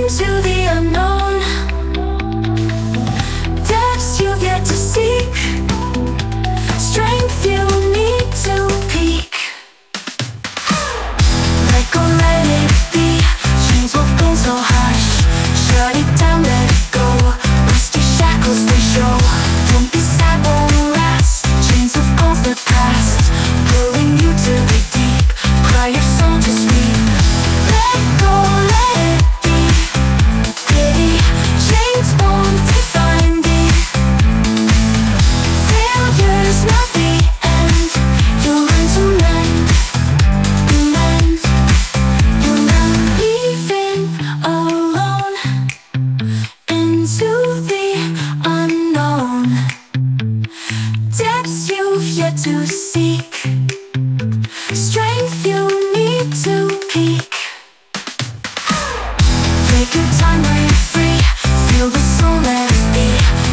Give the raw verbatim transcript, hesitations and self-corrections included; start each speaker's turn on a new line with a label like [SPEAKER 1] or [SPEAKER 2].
[SPEAKER 1] into the unknown, depths you've yet to seek, strength you need to peak. Let go, let it be. Chains will go so hush. Shut it down, let it go. Rusty shackles they show. Don't be sad, won't last. Chains of gold the past, pulling you to the deep. Cry your soul to sleep. Let go, let it be. Pity, chains won't define thee. Failure's not the end. You'll learn to mend, mend. You're not leaving alone into the unknown, depths you've yet to seek, strength you need to peak. Take your time, breathe free. Feel the soul, let it be.